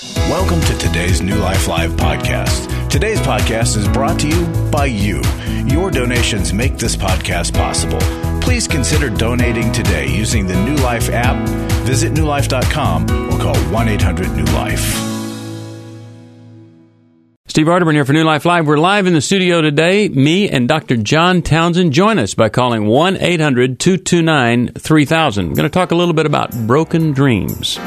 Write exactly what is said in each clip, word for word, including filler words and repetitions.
Welcome to today's New Life Live podcast. Today's podcast is brought to you by you. Your donations make this podcast possible. Please consider donating today using the New Life app. Visit new life dot com or call one eight hundred new life. Steve Arterburn here for New Life Live. We're live in the studio today. Me and Doctor John Townsend. Join us by calling one eight hundred two two nine three thousand. I'm going to talk a little bit about broken dreams.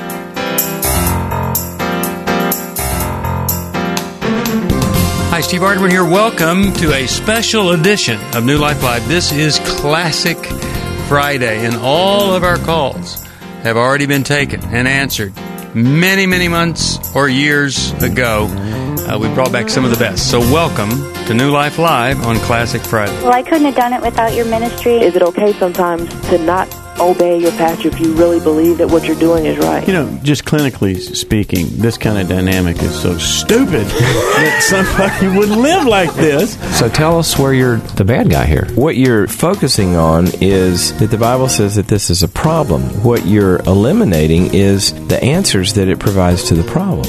Hi, Steve Arterburn here. Welcome to a special edition of New Life Live. This is Classic Friday, and all of our calls have already been taken and answered many, many months or years ago. Uh, we brought back some of the best. So welcome to New Life Live on Classic Friday. Well, I couldn't have done it without your ministry. Is it okay sometimes to not obey your pastor if you really believe that what you're doing is right? You know, just clinically speaking, this kind of dynamic is so stupid that somebody would live like this. So tell us where you're the bad guy here. What you're focusing on is that the Bible says that this is a problem. What you're eliminating is the answers that it provides to the problem.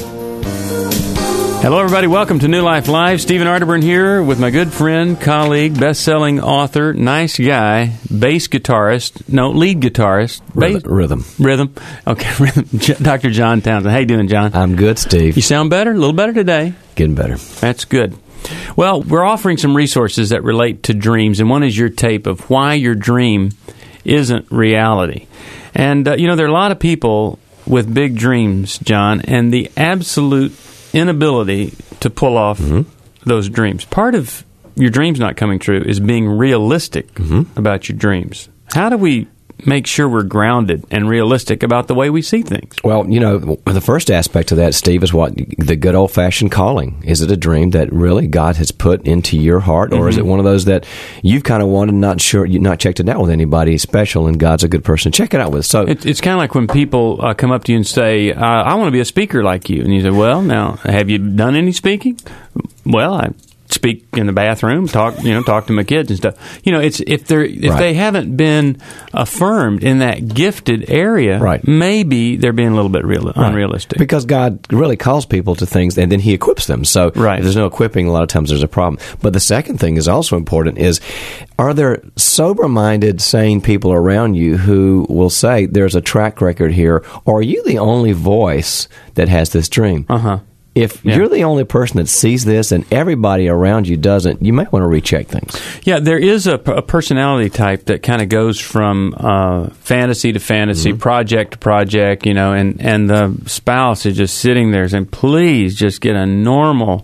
Hello, everybody. Welcome to New Life Live. Stephen Arterburn here with my good friend, colleague, best-selling author, nice guy, bass guitarist, no, lead guitarist. Bass, rhythm. Rhythm. Okay, rhythm. Doctor John Townsend. How you doing, John? I'm good, Steve. You sound better? A little better today. Getting better. That's good. Well, we're offering some resources that relate to dreams, and one is your tape of why your dream isn't reality. And, uh, you know, there are a lot of people with big dreams, John, and the absolute inability to pull off mm-hmm. those dreams. Part of your dreams not coming true is being realistic mm-hmm. about your dreams. How do we make sure we're grounded and realistic about the way we see things? Well, you know, the first aspect of that, Steve, is what the good old-fashioned calling. Is it a dream that really God has put into your heart, or mm-hmm. is it one of those that you've kind of wanted, not sure, you've not checked it out with anybody special, and God's a good person to check it out with? So it, it's kind of like when people uh, come up to you and say, uh, I want to be a speaker like you. And you say, well, now, have you done any speaking? Well, I speak in the bathroom, talk, you know, talk to my kids and stuff. You know, it's if they're if right. they haven't been affirmed in that gifted area, right. maybe they're being a little bit real, right. unrealistic. Because God really calls people to things, and then He equips them. So right. if there's no equipping, a lot of times there's a problem. But the second thing is also important: is are there sober-minded, sane people around you who will say, "There's a track record here," or are you the only voice that has this dream? Uh huh. If yeah. you're the only person that sees this and everybody around you doesn't, you might want to recheck things. Yeah, there is a, a personality type that kind of goes from uh, fantasy to fantasy, mm-hmm. project to project, you know, and, and the spouse is just sitting there saying, please just get a normal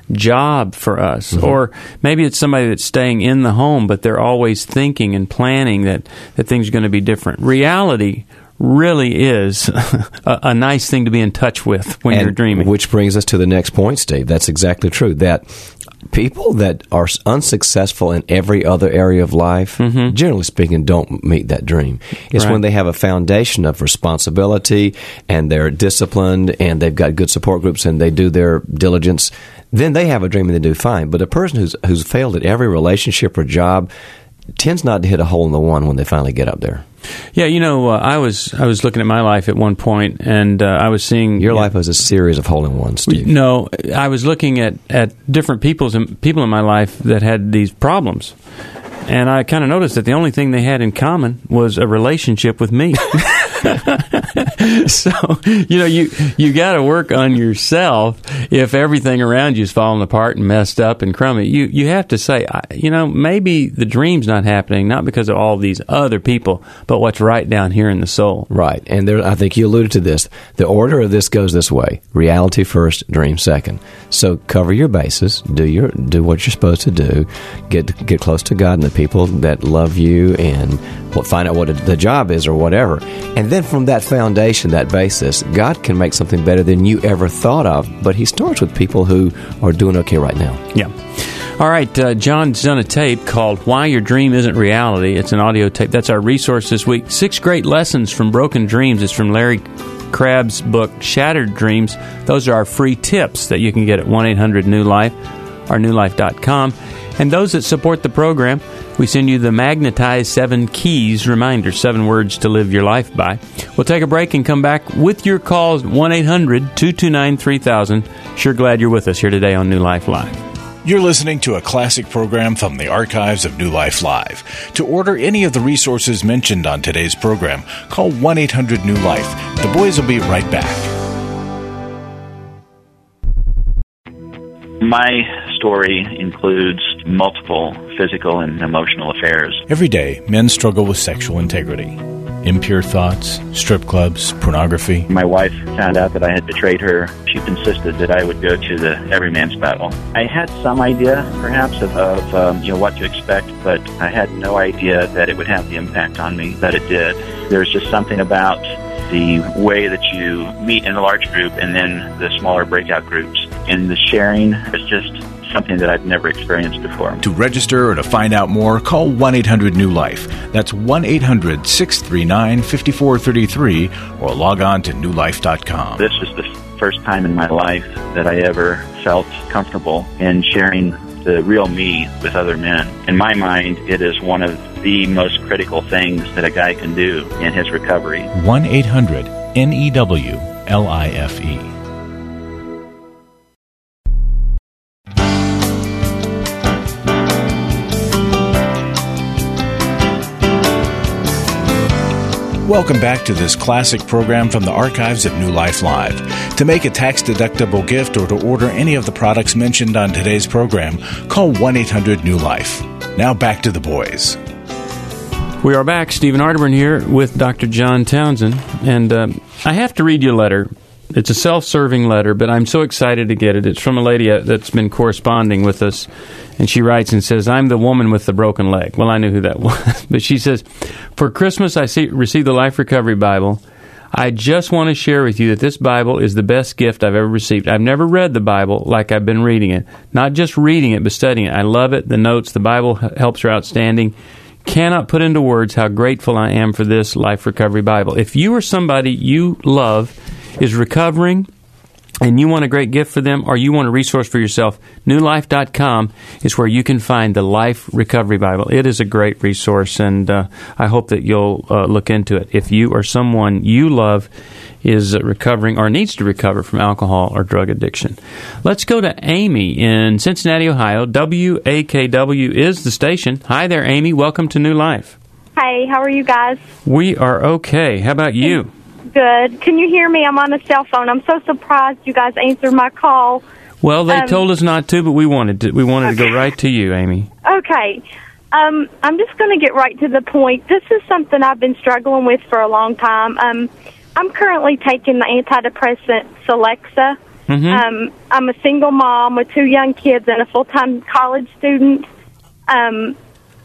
job for us. Mm-hmm. Or maybe it's somebody that's staying in the home, but they're always thinking and planning that, that things are going to be different. Reality really is a, a nice thing to be in touch with when and you're dreaming. Which brings us to the next point, Steve. That's exactly true. That people that are unsuccessful in every other area of life, mm-hmm. generally speaking, don't meet that dream. It's right. when they have a foundation of responsibility and they're disciplined and they've got good support groups and they do their diligence, then they have a dream and they do fine. But a person who's who's failed at every relationship or job tends not to hit a hole in the one when they finally get up there. Yeah, you know, uh, I was I was looking at my life at one point, and uh, I was seeing your life was a series of hole-in-ones, Steve. No, I was looking at, at different people's people in my life that had these problems, and I kind of noticed that the only thing they had in common was a relationship with me. So, you know, you you got to work on yourself if everything around you is falling apart and messed up and crummy. You you have to say, you know, maybe the dream's not happening, not because of all these other people, but what's right down here in the soul. Right. And there, I think you alluded to this. The order of this goes this way. Reality first, dream second. So cover your bases, do your do what you're supposed to do, get get close to God and the people that love you, and find out what the job is or whatever. And then from that foundation, that basis, God can make something better than you ever thought of. But He starts with people who are doing okay right now. Yeah. All right, uh, John's done a tape called Why Your Dream Isn't Reality. It's an audio tape. That's our resource this week. Six great lessons from broken dreams. It's from Larry Crabb's book, Shattered Dreams. Those are our free tips that you can get at one eight hundred new life. or new life dot com. And those that support the program, we send you the Magnetized Seven Keys reminder, seven words to live your life by. We'll take a break and come back with your calls, one eight hundred two two nine three thousand. Sure glad you're with us here today on New Life Live. You're listening to a classic program from the archives of New Life Live. To order any of the resources mentioned on today's program, call one eight hundred new life. The boys will be right back. My story includes multiple physical and emotional affairs. Every day, men struggle with sexual integrity. Impure thoughts, strip clubs, pornography. My wife found out that I had betrayed her. She insisted that I would go to the everyman's battle. I had some idea, perhaps, of, of um, you know what to expect, but I had no idea that it would have the impact on me that it did. There's just something about the way that you meet in a large group and then the smaller breakout groups. And the sharing is just something that I've never experienced before. To register or to find out more, call one eight hundred new life. That's one eight hundred six three nine five four three three or log on to new life dot com. This is the first time in my life that I ever felt comfortable in sharing the real me with other men. In my mind, it is one of the most critical things that a guy can do in his recovery. one eight hundred N E W L I F E. Welcome back to this classic program from the archives of New Life Live. To make a tax-deductible gift or to order any of the products mentioned on today's program, call one eight hundred new life. Now back to the boys. We are back. Stephen Arterburn here with Doctor John Townsend. And uh, I have to read your letter. It's a self-serving letter, but I'm so excited to get it. It's from a lady that's been corresponding with us, and she writes and says, I'm the woman with the broken leg. Well, I knew who that was. But she says, for Christmas, I see, received the Life Recovery Bible. I just want to share with you that this Bible is the best gift I've ever received. I've never read the Bible like I've been reading it. Not just reading it, but studying it. I love it. The notes, the Bible helps are outstanding. Cannot put into words how grateful I am for this Life Recovery Bible. If you or somebody you love is recovering and you want a great gift for them or you want a resource for yourself, new life dot com is where you can find the Life Recovery Bible. It is a great resource, and uh, I hope that you'll uh, look into it. If you or someone you love is uh, recovering or needs to recover from alcohol or drug addiction. Let's go to Amy in Cincinnati, Ohio. W A K W is the station. Hi there, Amy. Welcome to New Life. Hi, how are you guys? We are okay. How about you? Good. Can you hear me? I'm on a cell phone. I'm so surprised you guys answered my call. Well, they um, told us not to, but we wanted to. We wanted okay. to go right to you, Amy. Okay. Um, I'm just going to get right to the point. This is something I've been struggling with for a long time. Um, I'm currently taking the antidepressant Celexa. Mm-hmm. Um, I'm a single mom with two young kids and a full-time college student. Um,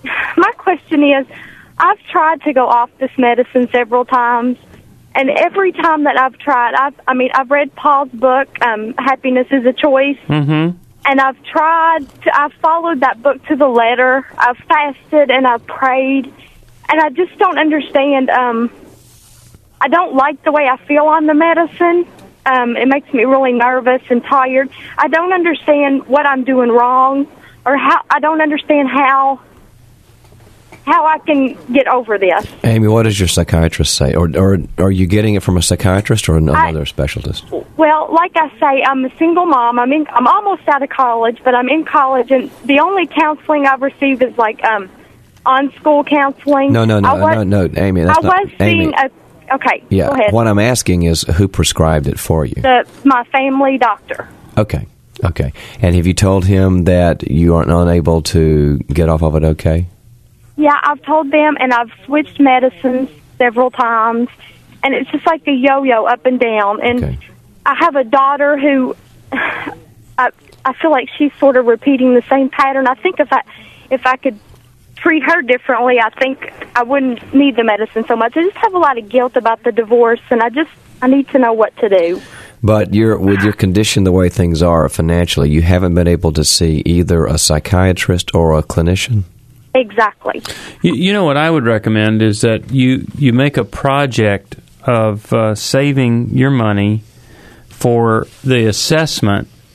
my question is, I've tried to go off this medicine several times. And every time that I've tried, I've, I mean, I've read Paul's book, um, Happiness is a Choice, mm-hmm. and I've tried to, I've followed that book to the letter. I've fasted and I've prayed, and I just don't understand. Um, I don't like the way I feel on the medicine. Um, it makes me really nervous and tired. I don't understand what I'm doing wrong, or how. I don't understand how. How I can get over this. Amy, what does your psychiatrist say? Or, or are you getting it from a psychiatrist or another I, specialist? Well, like I say, I'm a single mom. I'm in, I'm almost out of college, but I'm in college, and the only counseling I've received is like um, on-school counseling. No, no, no, was, no, no, Amy. That's I not, was seeing Amy. a. Okay, yeah, go ahead. What I'm asking is who prescribed it for you? The, my family doctor. Okay, okay. And have you told him that you aren't unable to get off of it okay? Yeah, I've told them, and I've switched medicines several times, and it's just like a yo-yo up and down. And okay. I have a daughter who I, I feel like she's sort of repeating the same pattern. I think if I if I could treat her differently, I think I wouldn't need the medicine so much. I just have a lot of guilt about the divorce, and I just I need to know what to do. But you're, with your condition the way things are financially, you haven't been able to see either a psychiatrist or a clinician? Exactly. You, you know what I would recommend is that you, you make a project of uh, saving your money for the assessment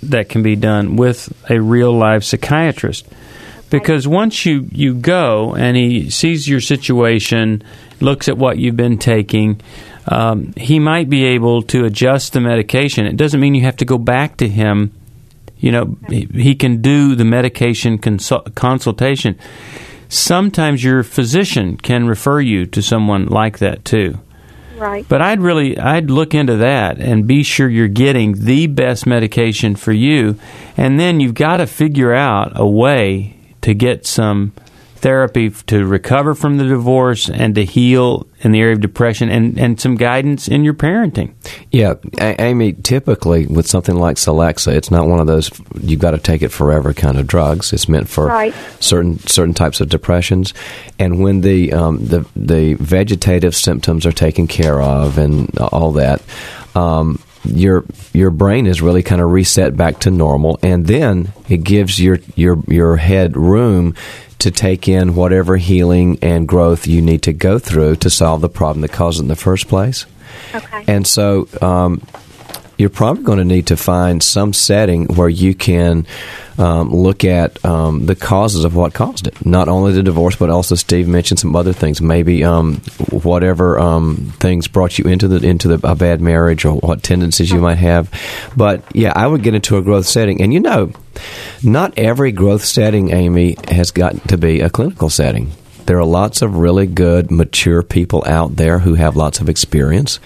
that can be done with a real-life psychiatrist. Because once you, you go and he sees your situation, looks at what you've been taking, um, he might be able to adjust the medication. It doesn't mean you have to go back to him. You know, he, he can do the medication consul- consultation. Sometimes your physician can refer you to someone like that too. Right. But I'd really, I'd look into that and be sure you're getting the best medication for you. And then you've got to figure out a way to get some therapy to recover from the divorce and to heal in the area of depression, and, and some guidance in your parenting. Yeah, A- Amy, typically with something like Celexa, it's not one of those you've got to take it forever kind of drugs. It's meant for right. certain certain types of depressions. And when the, um, the, the vegetative symptoms are taken care of and all that, um, your your brain is really kind of reset back to normal, and then it gives your your your head room to take in whatever healing and growth you need to go through to solve the problem that caused it in the first place. Okay. And so um, you're probably going to need to find some setting where you can um, look at um, the causes of what caused it. Not only the divorce, but also Steve mentioned some other things. Maybe um, whatever um, things brought you into the into the, a bad marriage, or what tendencies you might have. But yeah, I would get into a growth setting. And you know, not every growth setting, Amy, has got to be a clinical setting. There are lots of really good, mature people out there who have lots of experience.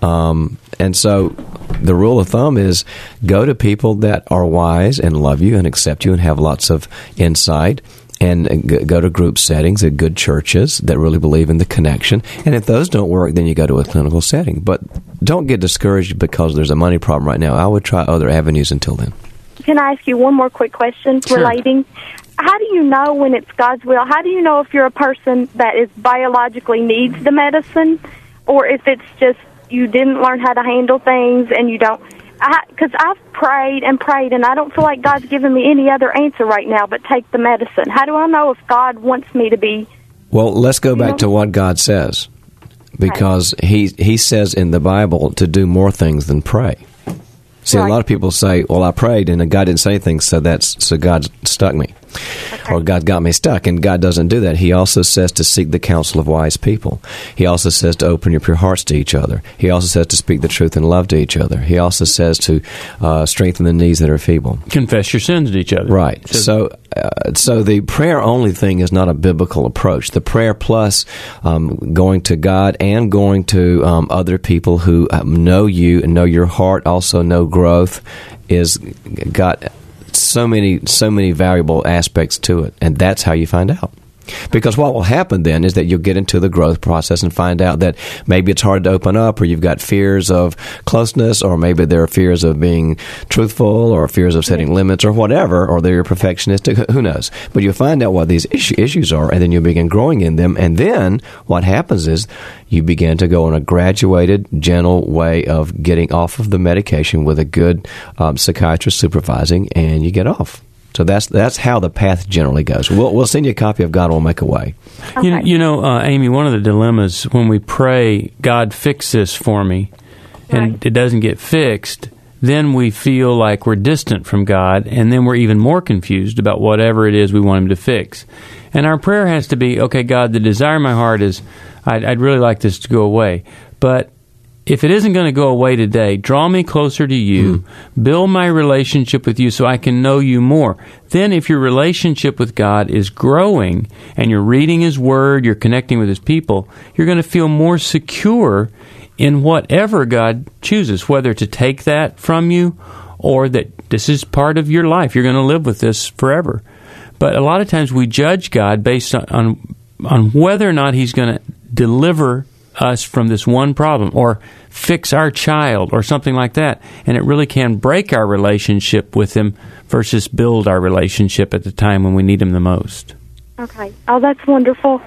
Um, and so the rule of thumb is go to people that are wise and love you and accept you and have lots of insight, and go to group settings at good churches that really believe in the connection. And if those don't work, then you go to a clinical setting. But don't get discouraged because there's a money problem right now. I would try other avenues until then. Can I ask you one more quick question Sure. relating? How do you know when it's God's will? How do you know if you're a person that is biologically needs the medicine, or if it's just you didn't learn how to handle things and you don't? Because I've prayed and prayed, and I don't feel like God's given me any other answer right now but take the medicine. How do I know if God wants me to be? Well, let's go back to what God says, because he he says in the Bible to do more things than pray. See, Right. a lot of people say, well, I prayed and God didn't say anything, so that's so God stuck me. Okay. Or God got me stuck, and God doesn't do that. He also says to seek the counsel of wise people. He also says to open up your hearts to each other. He also says to speak the truth in love to each other. He also says to uh, strengthen the knees that are feeble. Confess your sins to each other. Right. So, uh, so the prayer only thing is not a biblical approach. The prayer plus um, going to God and going to um, other people who um, know you and know your heart, also know growth, is got so many so many valuable aspects to it, and that's how you find out. Because what will happen then is that you'll get into the growth process and find out that maybe it's hard to open up, or you've got fears of closeness, or maybe there are fears of being truthful, or fears of setting limits, or whatever, or they're perfectionistic, who knows. But you'll find out what these issue, issues are, and then you'll begin growing in them, and then what happens is you begin to go on a graduated, gentle way of getting off of the medication with a good um, psychiatrist supervising, and you get off. So that's that's how the path generally goes. We'll we'll send you a copy of God Will Make a Way. You know, you know uh, Amy, one of the dilemmas when we pray, God, fix this for me, and Right. it doesn't get fixed, then we feel like we're distant from God, and then we're even more confused about whatever it is we want Him to fix. And our prayer has to be, okay, God, the desire of my heart is, I'd, I'd really like this to go away. But if it isn't going to go away today, draw me closer to you, mm. build my relationship with you so I can know you more. Then if your relationship with God is growing and you're reading His Word, you're connecting with His people, you're going to feel more secure in whatever God chooses, whether to take that from you or that this is part of your life. You're going to live with this forever. But a lot of times we judge God based on, on, on whether or not He's going to deliver us from this one problem or fix our child or something like that. And it really can break our relationship with Him versus build our relationship at the time when we need Him the most. Okay. Oh, that's wonderful.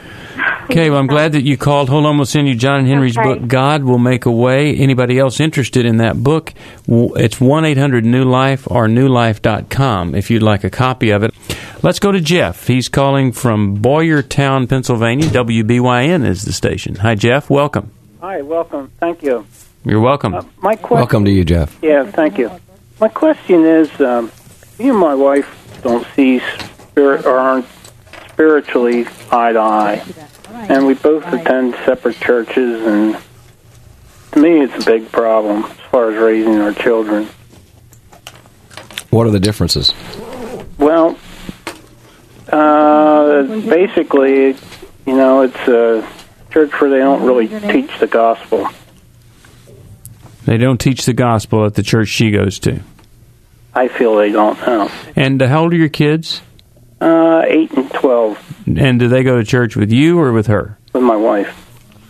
Okay, well, I'm glad that you called. Hold on, we'll send you John and Henry's Okay. book, God Will Make a Way. Anybody else interested in that book, it's one eight hundred new life or new life dot com if you'd like a copy of it. Let's go to Jeff. He's calling from Boyertown, Pennsylvania. W B Y N is the station. Hi, Jeff. Welcome. Hi, welcome. Thank you. You're welcome. Uh, my question, Welcome to you, Jeff. Yeah, thank you. my question is, um, me and my wife don't see spirit or aren't spiritually eye to eye, and we both attend separate churches, and to me, it's a big problem as far as raising our children. What are the differences? Well, uh, basically, you know, it's a church where they don't really teach the gospel. They don't teach the gospel at the church she goes to. I feel they don't know. And uh, how old are your kids? Uh, eight and twelve. And do they go to church with you or with her? With my wife.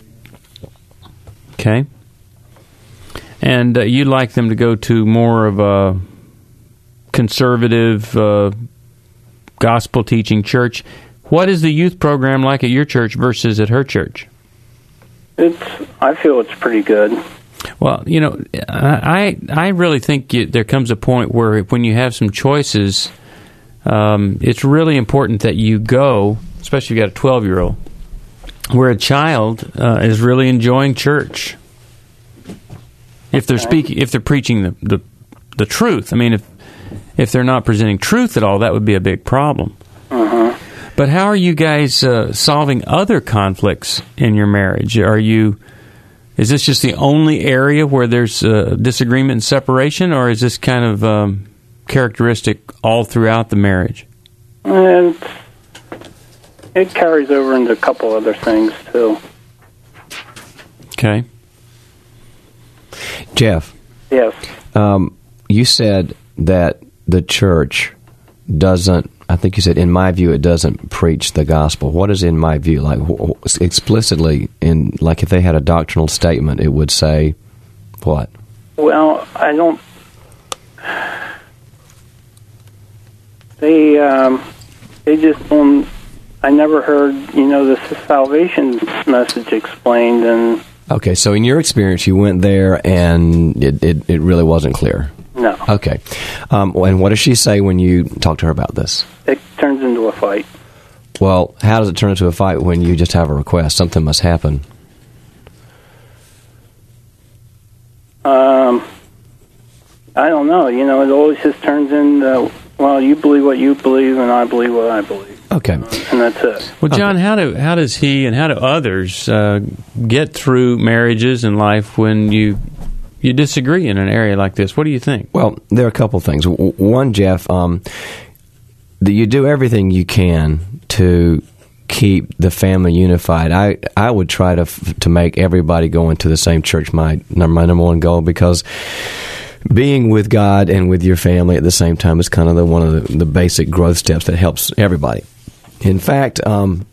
Okay. And uh, you'd like them to go to more of a conservative, uh, gospel-teaching church. What is the youth program like at your church versus at her church? It's. I feel it's pretty good. Well, you know, I I really think you, there comes a point where when you have some choices, um, it's really important that you go, especially if you've got a twelve-year-old, where a child uh, is really enjoying church. If they're speaking, if they're preaching the, the the truth. I mean, if if they're not presenting truth at all, that would be a big problem. Uh-huh. But how are you guys uh, solving other conflicts in your marriage? Are you Is this just the only area where there's uh, disagreement and separation, or is this kind of um, characteristic all throughout the marriage? And it carries over into a couple other things, too. Okay. Jeff. Yes. Um, you said that the church doesn't, I think you said, in my view, it doesn't preach the gospel. What is in my view? Like, explicitly, in like if they had a doctrinal statement, it would say what? Well, I don't... They, um, they just don't... I never heard, you know, the salvation message explained, and... Okay, so in your experience, you went there, and it, it, it really wasn't clear. No. Okay. Um, and what does she say when you talk to her about this? It turns into a fight. Well, how does it turn into a fight when you just have a request? Something must happen. Um, I don't know. You know, it always just turns into, well, you believe what you believe, and I believe what I believe. Okay. And that's it. Well, John, okay. how do how does he and how do others uh, get through marriages and life when you you disagree in an area like this? What do you think? Well, there are a couple of things. One, Jeff, um, that you do everything you can to keep the family unified. I, I would try to to make everybody go into the same church my, my number one goal, because being with God and with your family at the same time is kind of the, one of the, the basic growth steps that helps everybody. In fact, um,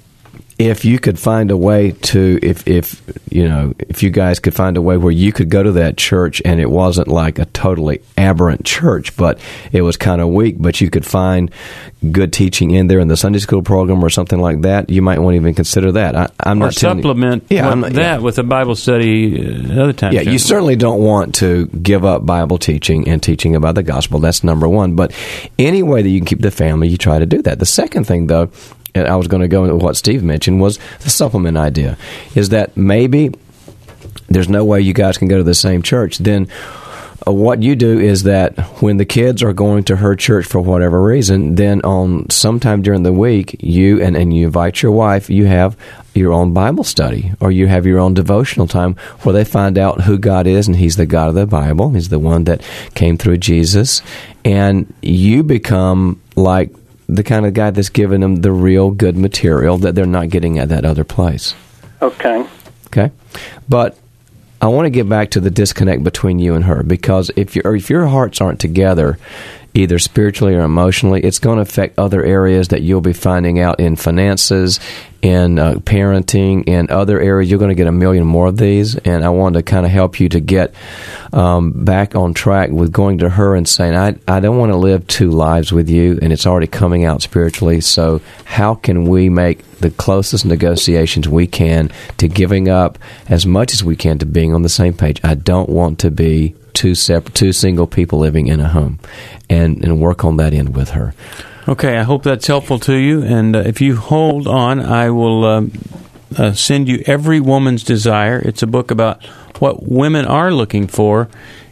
if you could find a way to, if, if, you know, if you guys could find a way where you could go to that church and it wasn't like a totally aberrant church, but it was kind of weak, but you could find good teaching in there in the Sunday school program or something like that, you might want to even consider that. I, I'm or not supplement you, yeah, with not, that yeah. with a Bible study uh, other times. Yeah, you certainly don't want to give up Bible teaching and teaching about the gospel. That's number one. But any way that you can keep the family, you try to do that. The second thing, though, and I was going to go into what Steve mentioned, was the supplement idea, is that maybe there's no way you guys can go to the same church. Then uh, what you do is that when the kids are going to her church for whatever reason, then on sometime during the week, you and, and you invite your wife, you have your own Bible study, or you have your own devotional time where they find out who God is, and He's the God of the Bible. He's the one that came through Jesus, and you become like the kind of guy that's giving them the real good material that they're not getting at that other place. Okay. Okay? But I want to get back to the disconnect between you and her, because if your if your hearts aren't together, either spiritually or emotionally, it's going to affect other areas that you'll be finding out in finances, in uh, parenting, in other areas. You're going to get a million more of these, and I want to kind of help you to get um, back on track with going to her and saying, I, I don't want to live two lives with you, and it's already coming out spiritually, so how can we make the closest negotiations we can to giving up as much as we can to being on the same page? I don't want to be two separate, two single people living in a home, and, and work on that end with her. Okay, I hope that's helpful to you. And uh, if you hold on, I will um, uh, send you Every Woman's Desire. It's a book about what women are looking for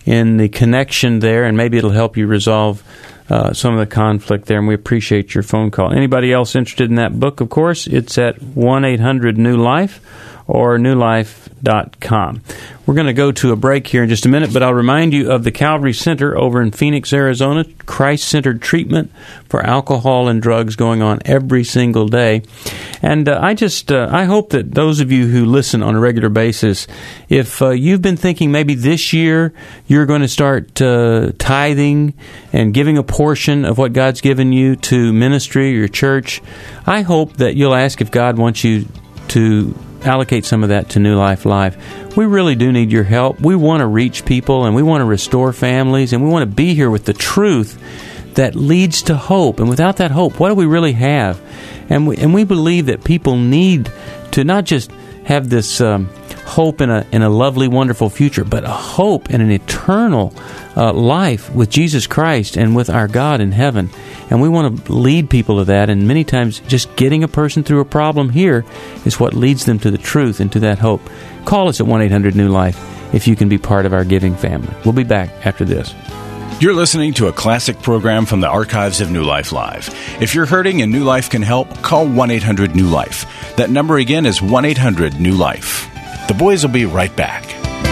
in the connection there, and maybe it'll help you resolve uh, some of the conflict there, and we appreciate your phone call. Anybody else interested in that book, of course, it's at one eight hundred new life or new life dot com. We're going to go to a break here in just a minute, but I'll remind you of the Calvary Center over in Phoenix, Arizona, Christ-centered treatment for alcohol and drugs going on every single day. And uh, I just, uh, I hope that those of you who listen on a regular basis, if uh, you've been thinking maybe this year you're going to start uh, tithing and giving a portion of what God's given you to ministry or your church, I hope that you'll ask if God wants you to allocate some of that to New Life Live. We really do need your help. We want to reach people, and we want to restore families, and we want to be here with the truth that leads to hope. And without that hope, what do we really have? And we, and we believe that people need to not just have this um, hope in a in a lovely, wonderful future, but a hope in an eternal uh, life with Jesus Christ and with our God in heaven. And we want to lead people to that, and many times just getting a person through a problem here is what leads them to the truth and to that hope. Call us at one eight hundred new life if you can be part of our giving family. We'll be back after this. You're listening to a classic program from the archives of New Life Live. If you're hurting and New Life can help, call one eight hundred new life. That number again is one eight hundred new life. The boys will be right back.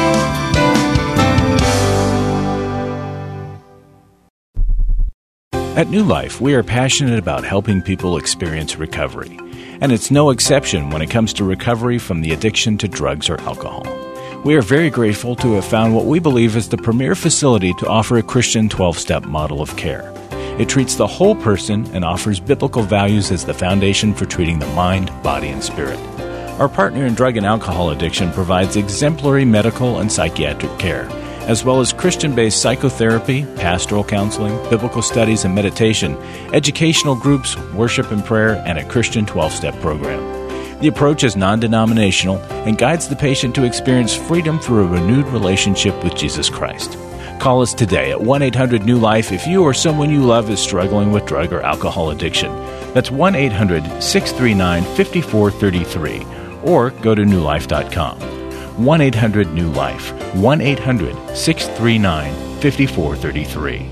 At New Life, we are passionate about helping people experience recovery. And it's no exception when it comes to recovery from the addiction to drugs or alcohol. We are very grateful to have found what we believe is the premier facility to offer a Christian twelve-step model of care. It treats the whole person and offers biblical values as the foundation for treating the mind, body, and spirit. Our partner in drug and alcohol addiction provides exemplary medical and psychiatric care, as well as Christian-based psychotherapy, pastoral counseling, biblical studies and meditation, educational groups, worship and prayer, and a Christian twelve-step program. The approach is non-denominational and guides the patient to experience freedom through a renewed relationship with Jesus Christ. Call us today at one eight hundred new life if you or someone you love is struggling with drug or alcohol addiction. That's one eight hundred six three nine five four three three, or go to new life dot com. one eight hundred new life, one eight hundred six three nine five four three three.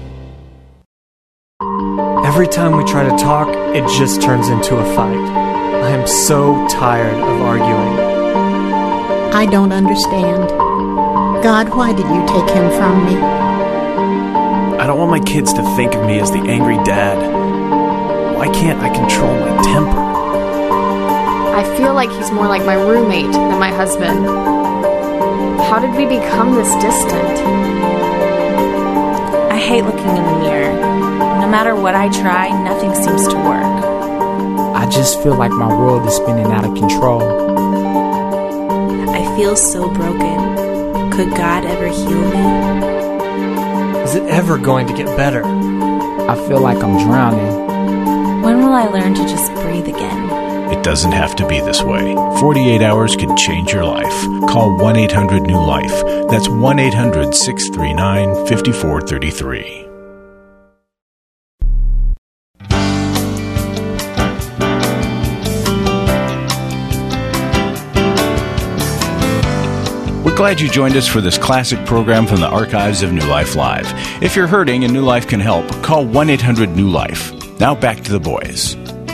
Every time we try to talk, it just turns into a fight. I am so tired of arguing. I don't understand. God, why did you take him from me? I don't want my kids to think of me as the angry dad. Why can't I control my temper? I feel like he's more like my roommate than my husband. How did we become this distant? I hate looking in the mirror. No matter what I try, nothing seems to work. I just feel like my world is spinning out of control. I feel so broken. Could God ever heal me? Is it ever going to get better? I feel like I'm drowning. When will I learn to just breathe again? It doesn't have to be this way. forty-eight hours can change your life. Call one eight hundred new life. That's one eight hundred six three nine five four three three. Glad you joined us for this classic program from the archives of New Life Live. If you're hurting and New Life can help, call one eight hundred new life. Now back to the boys.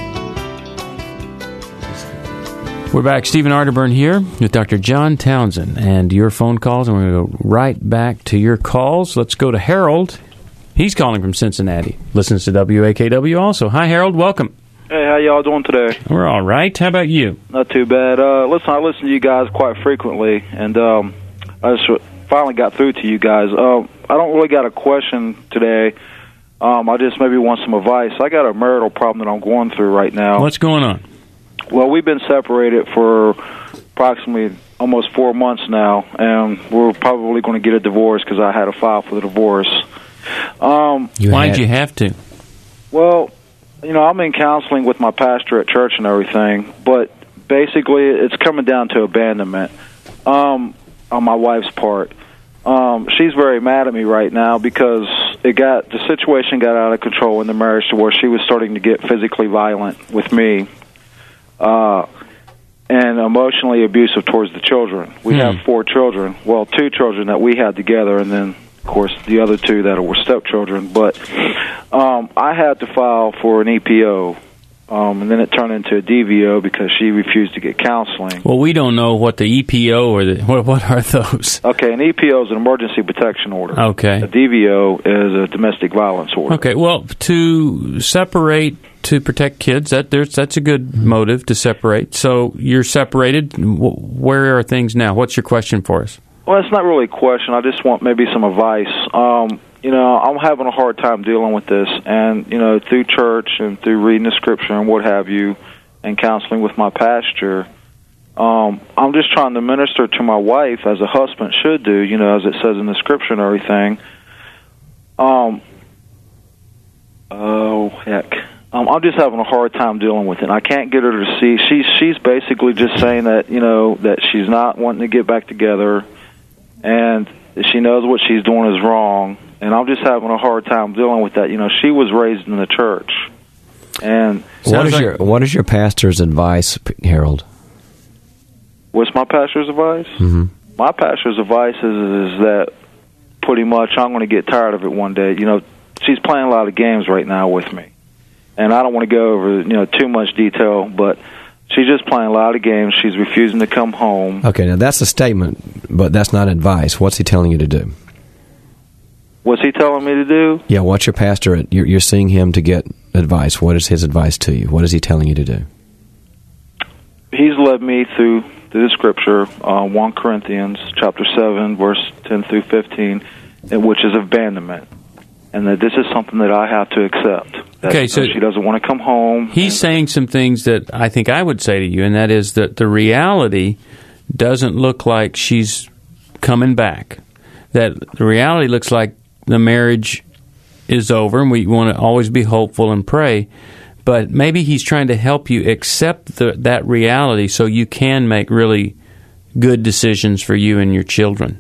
We're back. Stephen Arterburn here with Doctor John Townsend and your phone calls, and we're going to go right back to your calls. Let's go to Harold. He's calling from Cincinnati. Listens to W A K W also. Hi, Harold. Welcome. Hey, how y'all doing today? We're all right. How about you? Not too bad. Uh, listen, I listen to you guys quite frequently, and um, I just finally got through to you guys. Uh, I don't really got a question today. Um, I just maybe want some advice. I got a marital problem that I'm going through right now. What's going on? Well, we've been separated for approximately almost four months now, and we're probably going to get a divorce because I had to file for the divorce. Um, Why did you have to? Well, you know, I'm in counseling with my pastor at church and everything, but basically it's coming down to abandonment um, on my wife's part. Um, she's very mad at me right now because it got the situation got out of control in the marriage to where she was starting to get physically violent with me uh, and emotionally abusive towards the children. We hmm. have four children, well, two children that we had together, and then course, the other two that were stepchildren. But um, I had to file for an E P O, um, and then it turned into a D V O because she refused to get counseling. Well, we don't know what the E P O or the what, what are those? Okay, an E P O is an emergency protection order. Okay. A D V O is a domestic violence order. Okay, well, to separate to protect kids, that there's that's a good motive to separate. So you're separated. Where are things now? What's your question for us? Well, it's not really a question. I just want maybe some advice. Um, you know, I'm having a hard time dealing with this, and, you know, through church and through reading the scripture and what have you, and counseling with my pastor, um, I'm just trying to minister to my wife as a husband should do, you know, as it says in the scripture and everything. Um, oh, heck. Um, I'm just having a hard time dealing with it. I can't get her to see. She's, she's basically just saying that, you know, that she's not wanting to get back together, and she knows what she's doing is wrong, and I'm just having a hard time dealing with that. You know, she was raised in the church, and what is like, your what is your pastor's advice, Harold? What's my pastor's advice? Mm-hmm. My pastor's advice is, is that pretty much I'm going to get tired of it one day. You know, she's playing a lot of games right now with me, and I don't want to go over you know too much detail, but she's just playing a lot of games. She's refusing to come home. Okay, now that's a statement, but that's not advice. What's he telling you to do? What's he telling me to do? Yeah, what's your pastor? You're, you're seeing him to get advice. What is his advice to you? What is he telling you to do? He's led me through, through the scripture, uh, First Corinthians chapter seven, verse ten through fifteen, which is abandonment. And that this is something that I have to accept. That, okay, so you know, she doesn't want to come home. He's and, saying some things that I think I would say to you, and that is that the reality doesn't look like she's coming back. That the reality looks like the marriage is over, and we want to always be hopeful and pray. But maybe he's trying to help you accept the, that reality so you can make really good decisions for you and your children.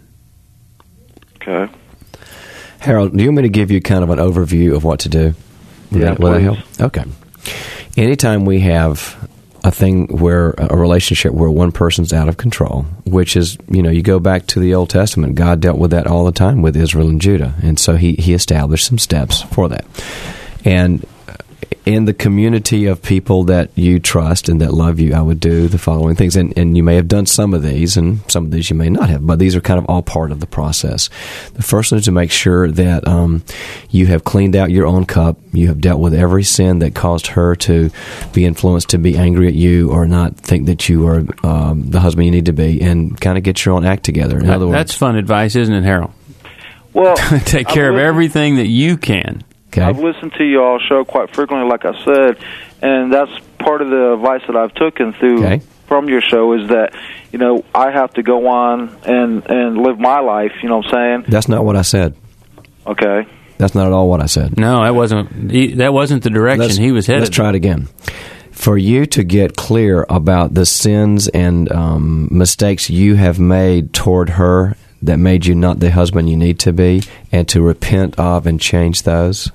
Okay. Harold, do you want me to give you kind of an overview of what to do? Will yeah, that, will that help? Okay. Anytime we have a thing where a relationship where one person's out of control, which is, you know, you go back to the Old Testament, God dealt with that all the time with Israel and Judah, and so he, he established some steps for that. And in the community of people that you trust and that love you, I would do the following things. And, and you may have done some of these, and some of these you may not have, but these are kind of all part of the process. The first one is to make sure that um, you have cleaned out your own cup. You have dealt with every sin that caused her to be influenced to be angry at you or not think that you are um, the husband you need to be, and kind of get your own act together. In that, other words, that's fun advice, isn't it, Harold? Well, take care of everything that you can. Okay. I've listened to y'all's show quite frequently, like I said, and that's part of the advice that I've taken through okay. from your show is that, you know, I have to go on and, and live my life, you know what I'm saying? That's not what I said. Okay. That's not at all what I said. No, that wasn't he, that wasn't the direction let's, he was headed. Let's try it again. For you to get clear about the sins and um, mistakes you have made toward her that made you not the husband you need to be, and to repent of and change those.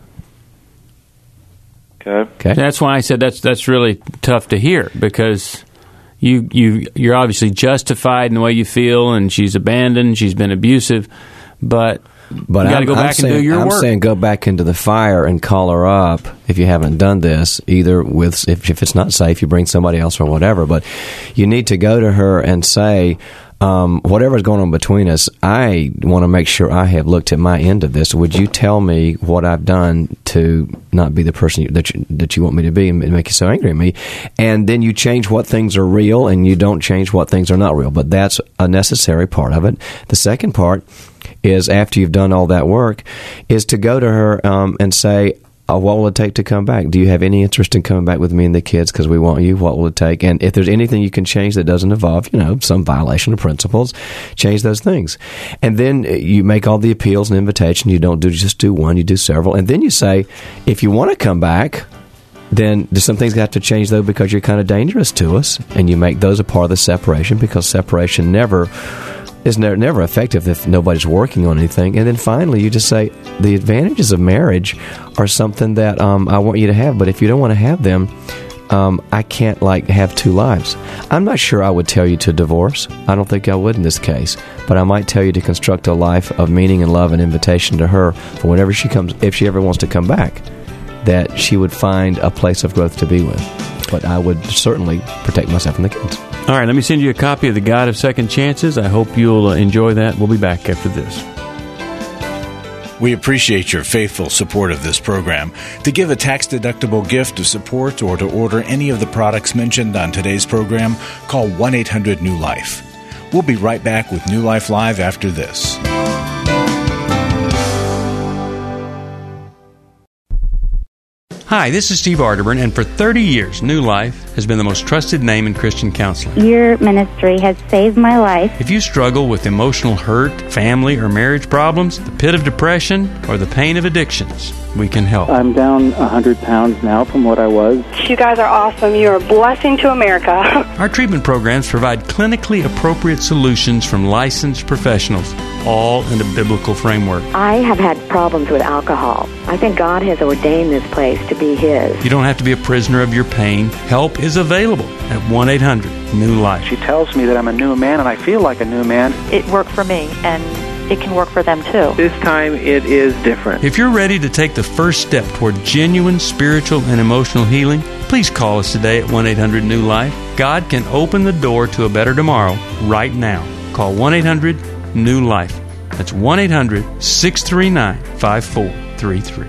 Okay. Okay. That's why I said that's that's really tough to hear, because you you you're obviously justified in the way you feel, and she's abandoned, she's been abusive, but but you got to go I'm back saying, and do your I'm work. I'm saying go back into the fire and call her up if you haven't done this. Either with if if it's not safe, you bring somebody else or whatever. But you need to go to her and say, Um, whatever's going on between us, I want to make sure I have looked at my end of this. Would you tell me what I've done to not be the person you, that you, that you want me to be and make you so angry at me? And then you change what things are real, and you don't change what things are not real. But that's a necessary part of it. The second part is, after you've done all that work, is to go to her um, and say, Uh, what will it take to come back? Do you have any interest in coming back with me and the kids because we want you? What will it take? And if there's anything you can change that doesn't involve, you know, some violation of principles, change those things. And then you make all the appeals and invitation. You don't do just do one, you do several. And then you say, if you want to come back, then there's some things that have to change, though, because you're kind of dangerous to us. And you make those a part of the separation, because separation never is never, never effective if nobody's working on anything. And then finally, you just say, the advantages of marriage are something that um, I want you to have, but if you don't want to have them, um, I can't like have two lives. I'm not sure I would tell you to divorce. I don't think I would in this case, but I might tell you to construct a life of meaning and love and invitation to her for whenever she comes, if she ever wants to come back, that she would find a place of growth to be with. But I would certainly protect myself and the kids. All right, let me send you a copy of The God of Second Chances. I hope you'll uh, enjoy that. We'll be back after this. We appreciate your faithful support of this program. To give a tax-deductible gift of support or to order any of the products mentioned on today's program, call one eight hundred new life. We'll be right back with New Life Live after this. Hi, this is Steve Arterburn, and for thirty years, New Life has been the most trusted name in Christian counseling. Your ministry has saved my life. If you struggle with emotional hurt, family or marriage problems, the pit of depression, or the pain of addictions, we can help. I'm down one hundred pounds now from what I was. You guys are awesome. You're a blessing to America. Our treatment programs provide clinically appropriate solutions from licensed professionals, all in a biblical framework. I have had problems with alcohol. I think God has ordained this place to be His. You don't have to be a prisoner of your pain. Help is available at one eight hundred new life. She tells me that I'm a new man, and I feel like a new man. It worked for me, and it can work for them too. This time it is different. If you're ready to take the first step toward genuine spiritual and emotional healing, please call us today at one eight hundred new life. God can open the door to a better tomorrow right now. Call one eight hundred new life. That's one eight hundred six three nine five four three three.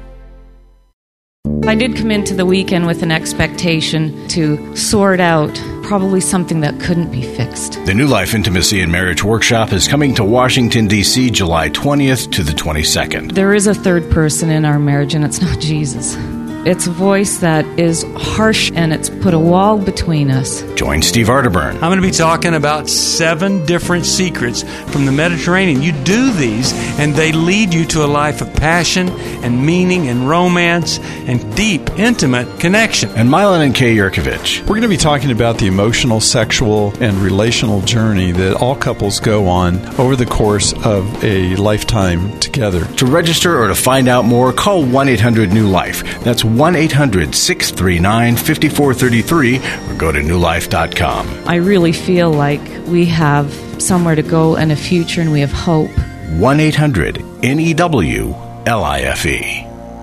I did come into the weekend with an expectation to sort out probably something that couldn't be fixed. The New Life Intimacy and Marriage Workshop is coming to Washington, D C July twentieth to the twenty-second. There is a third person in our marriage, and it's not Jesus. It's a voice that is harsh, and it's put a wall between us. Join Steve Arterburn. I'm going to be talking about seven different secrets from the Mediterranean. You do these, and they lead you to a life of passion and meaning and romance and deep, intimate connection. And Milan and Kay Yurkovich. We're going to be talking about the emotional, sexual, and relational journey that all couples go on over the course of a lifetime together. To register or to find out more, call one eight hundred new life. That's one eight hundred six three nine five four three three or go to new life dot com. I really feel like we have somewhere to go and a future, and we have hope. one eight hundred N E W L I F E.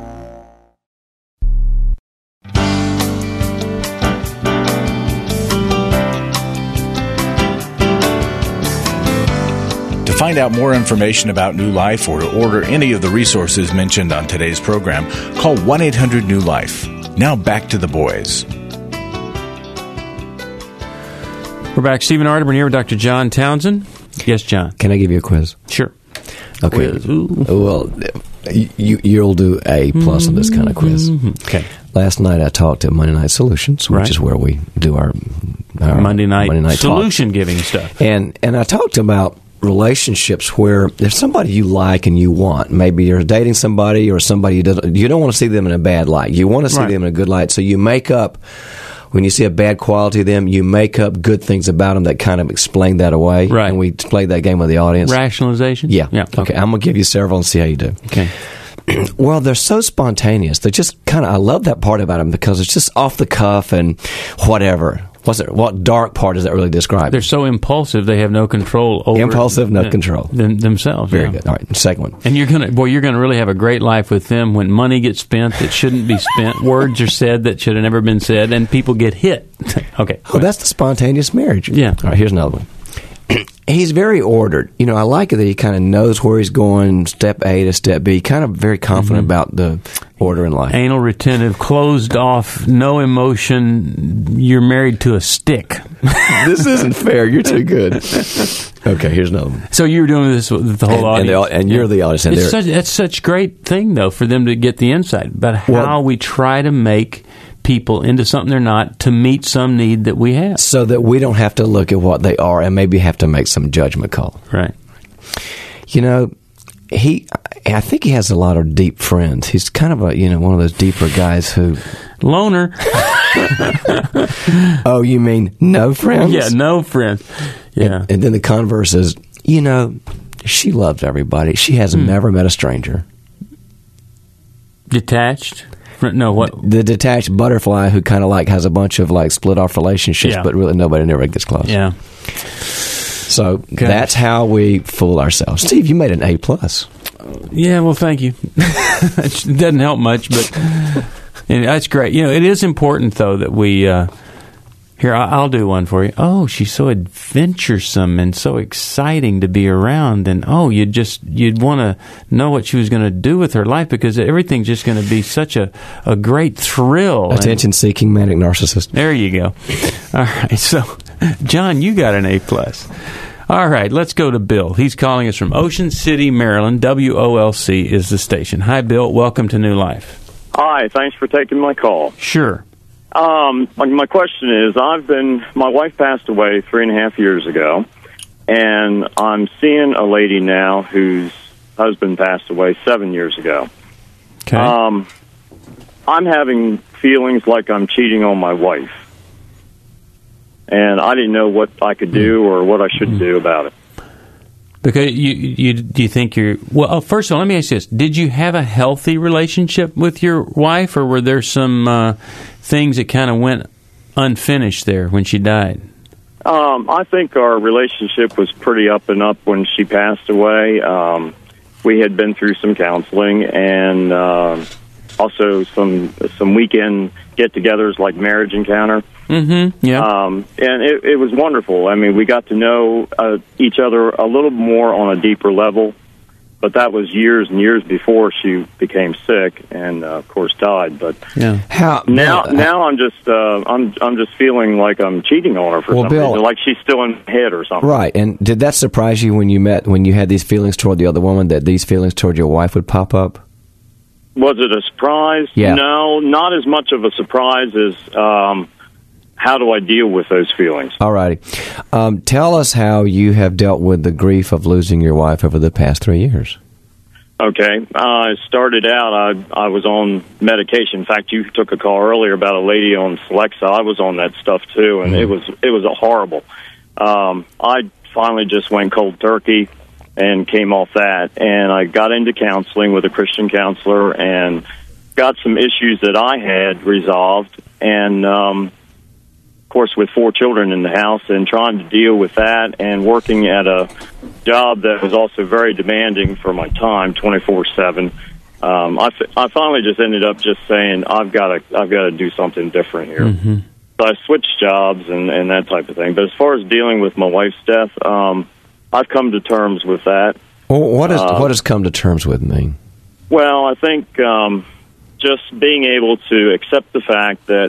To find out more information about New Life or to order any of the resources mentioned on today's program, call one eight hundred new life. Now back to the boys. We're back. Stephen Arterburn here with Doctor John Townsend. Yes, John. Can I give you a quiz? Sure. Okay. Quiz. Ooh. Well, you, you'll do A plus on this kind of quiz. Mm-hmm. Okay. Last night I talked at Monday Night Solutions, which right. is where we do our, our Monday night, Monday night solution talk. giving stuff. And and I talked about relationships where there's somebody you like and you want. Maybe you're dating somebody or somebody you don't, you don't want to see them in a bad light. You want to see right. them in a good light. So you make up, when you see a bad quality of them, you make up good things about them that kind of explain that away. Right. And we played that game with the audience. Rationalization? Yeah. yeah. Okay. okay. I'm going to give you several and see how you do. Okay. Well, they're so spontaneous. They're just kind of, I love that part about them because it's just off the cuff and whatever. What's it, what dark part does that really describe? They're so impulsive; they have no control over impulsive, no them, control them, themselves. Very yeah. good. All right, second one. And you're gonna, boy, you're gonna really have a great life with them when money gets spent that shouldn't be spent, words are said that should have never been said, and people get hit. Okay. Well, that's the spontaneous marriage. Yeah. All right. Here's another one. He's very ordered. You know, I like it that he kind of knows where he's going, step A to step B, kind of very confident mm-hmm. about the order in life. Anal retentive, closed off, no emotion. You're married to a stick. This isn't fair. You're too good. Okay, here's another one. So you're doing this with the whole and, audience. And, the, and you're the audience. And it's such, that's such a great thing, though, for them to get the insight about how well, we try to make people into something they're not to meet some need that we have. So that we don't have to look at what they are and maybe have to make some judgment call. Right. You know, he, I think he has a lot of deep friends. He's kind of a, you know, one of those deeper guys who... Loner. Oh, you mean no friends? Yeah, no friends. Yeah. And, and then the converse is, you know, she loves everybody. She has hmm. never met a stranger. Detached? No, what? The detached butterfly who kind of like has a bunch of like split off relationships, Yeah. but really nobody never gets close. Yeah. So that's how we fool ourselves. Steve, you made an A plus. Yeah, well, thank you. It doesn't help much, but and that's great. You know, it is important though that we. Uh, Here, I- I'll do one for you. Oh, she's so adventuresome and so exciting to be around, and oh, you'd just you'd want to know what she was going to do with her life because everything's just going to be such a, a great thrill. Attention-seeking manic narcissist. There you go. All right, so John, you got an A plus. All right, let's go to Bill. He's calling us from Ocean City, Maryland. W O L C is the station. Hi, Bill. Welcome to New Life. Hi, thanks for taking my call. Sure. Um, my question is, I've been, my wife passed away three and a half years ago, and I'm seeing a lady now whose husband passed away seven years ago. Okay. Um, I'm having feelings like I'm cheating on my wife, and I didn't know what I could do or what I should do about it. Because you, you, do you think you're well? Oh, first of all, let me ask you this: did you have a healthy relationship with your wife, or were there some uh, things that kind of went unfinished there when she died? Um, I think our relationship was pretty up and up when she passed away. Um, we had been through some counseling and uh, also some some weekend get-togethers like Marriage Encounter. Mm-hmm. Yeah. Um, and it, it was wonderful. I mean, we got to know uh, each other a little more on a deeper level. But that was years and years before she became sick and, uh, of course, died. But yeah. How, now, now I'm just, uh, I'm, I'm just feeling like I'm cheating on her for Well, some Bill- reason, like she's still in my head or something. Right, and did that surprise you when you met, when you had these feelings toward the other woman, that these feelings toward your wife would pop up? Was it a surprise? Yeah. No, not as much of a surprise as um, how do I deal with those feelings? All righty. Um, tell us how you have dealt with the grief of losing your wife over the past three years. Okay. Uh, I started out, I, I was on medication. In fact, you took a call earlier about a lady on Celexa. I was on that stuff, too, and it was it was a horrible. Um, I finally just went cold turkey and came off that, and I got into counseling with a Christian counselor and got some issues that I had resolved, and um, of course with four children in the house and trying to deal with that and working at a job that was also very demanding for my time, twenty-four seven. Um, I, f- I finally just ended up just saying I've got to I've got to do something different here. Mm-hmm. So I switched jobs and, and that type of thing. But as far as dealing with my wife's death, um, I've come to terms with that. Well, what is Uh, what has come to terms with mean? Well, I think um, just being able to accept the fact that